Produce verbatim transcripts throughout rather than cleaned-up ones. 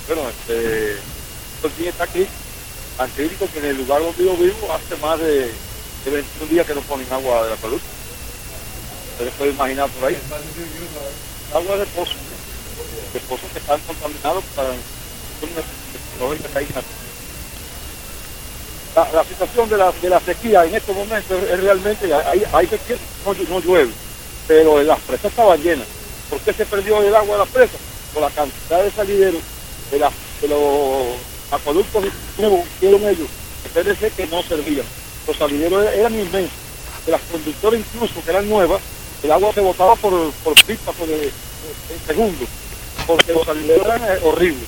Bueno, este, esto sí está aquí, tan crítico que en el lugar donde yo vivo hace más de, de veintiún días que no ponen agua de la salud. Ustedes pueden imaginar por ahí. Agua de pozo, de pozos que están contaminados para la, la situación de la, de la sequía en estos momentos es, es realmente, hay, hay sequía, no, no llueve, pero las presas estaban llenas. ¿Por qué se perdió el agua de las presas? Por la cantidad de salideros de, la, de los acueductos nuevos que hicieron ellos, que P V C que no servían. Los salideros eran inmensos, de las conductores incluso que eran nuevas, el agua se botaba por, por pipas, por el, el segundo, porque los salideros eran eh, horribles.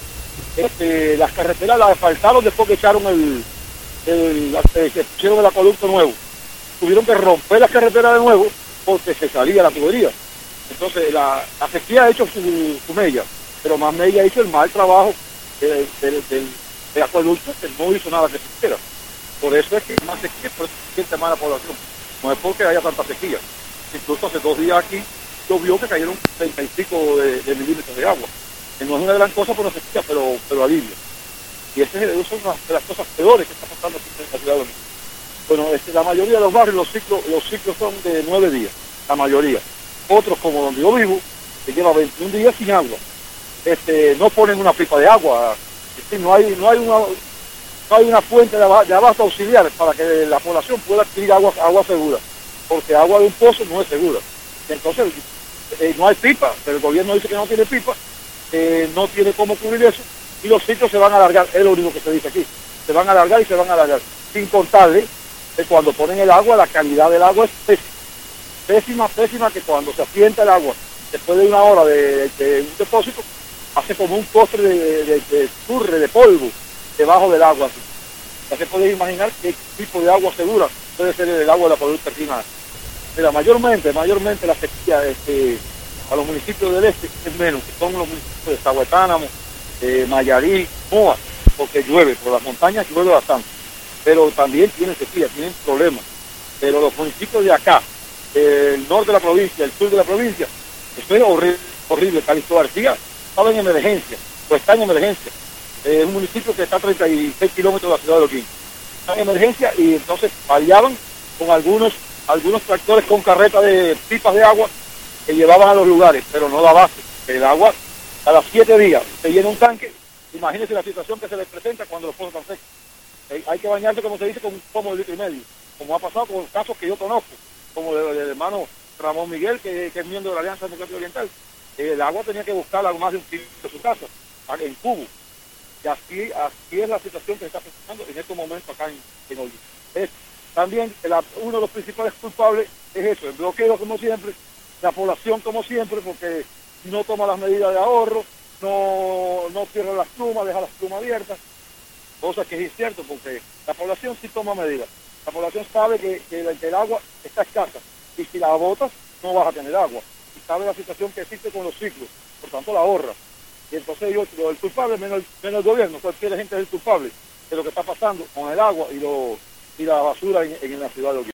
Este, las carreteras las asfaltaron después que echaron el, el, el que pusieron el acueducto nuevo. Tuvieron que romper la carretera de nuevo porque se salía la tubería. Entonces la, la sequía ha hecho su, su mella, pero más mella hizo el mal trabajo del, del, del, del acueducto, que no hizo nada que se quiera. Por eso es que más sequía, por eso se siente más la población. No es porque haya tanta sequía. Incluso hace dos días aquí llovió que cayeron treinta y pico de, de milímetros de agua. Que no es una gran cosa por la sequía, pero, pero alivia. Y esa es una de las cosas peores que está pasando aquí en la ciudad de México. Bueno, este, la mayoría de los barrios, los ciclos, los ciclos son de nueve días, la mayoría. Otros, como donde yo vivo, que lleva veintiún días sin agua. Este, no ponen una pipa de agua. Es decir, no hay, no hay una, no hay una fuente de, ab de abasto auxiliar para que la población pueda adquirir agua, agua segura. Porque agua de un pozo no es segura. Entonces, eh, no hay pipa, pero el gobierno dice que no tiene pipa, eh, no tiene cómo cubrir eso, y los ciclos se van a alargar, es lo único que se dice aquí. Se van a alargar y se van a alargar. Sin contarle que cuando ponen el agua, la calidad del agua es pésima. Pésima, pésima, que cuando se asienta el agua, después de una hora de, de, de un depósito, hace como un postre de, de, de turre, de polvo, debajo del agua. Así. Ya se puede imaginar qué tipo de agua segura puede ser el agua de la producta final. Mira, mayormente, mayormente la sequía este, a los municipios del este es menos, que son los municipios de Zahuetánamo, de Mayarí, Moa, porque llueve, por las montañas llueve bastante, pero también tienen sequía, tienen problemas. Pero los municipios de acá, el norte de la provincia, el sur de la provincia, esto es horrible, horrible. Calixto García estaba en emergencia, o está en emergencia. Es eh, un municipio que está a treinta y seis kilómetros de la ciudad de Holguín. Está en emergencia y entonces variaban con algunos, algunos tractores con carretas de pipas de agua que llevaban a los lugares, pero no da base. El agua, cada siete días se llena un tanque. Imagínense la situación que se les presenta cuando los pozos están secos. Eh, hay que bañarse, como se dice, con un pomo de litro y medio, como ha pasado con casos que yo conozco, como el, el hermano Ramón Miguel, que, que es miembro de la Alianza Democrática Oriental. Eh, el agua tenía que buscarla a más de un kilómetro de su casa, en cubo. Y así, así es la situación que se está presentando en estos momentos acá en, en Holguín. Es, también la, uno de los principales culpables es eso, el bloqueo como siempre, la población como siempre, porque no toma las medidas de ahorro, no, no cierra las plumas, deja las plumas abiertas, cosa que es cierto, porque la población sí toma medidas. La población sabe que, que, el, que el agua está escasa, y si la botas no vas a tener agua. Y sabe la situación que existe con los ciclos, por tanto la ahorra. Y entonces yo, el culpable, menos, menos el gobierno, cualquier gente es el culpable de lo que está pasando con el agua y, lo, y la basura en, en la ciudad de Holguín.